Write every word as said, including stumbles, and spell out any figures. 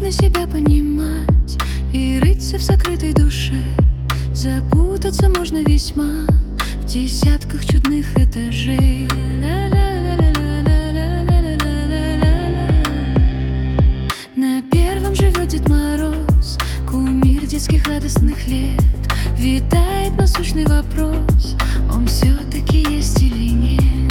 Трудно себя понимать и рыться в сокрытой душе. Запутаться можно весьма в десятках чудных этажей. На первом живет Дед Мороз, кумир детских радостных лет. Витает насущный вопрос: он все-таки есть или нет?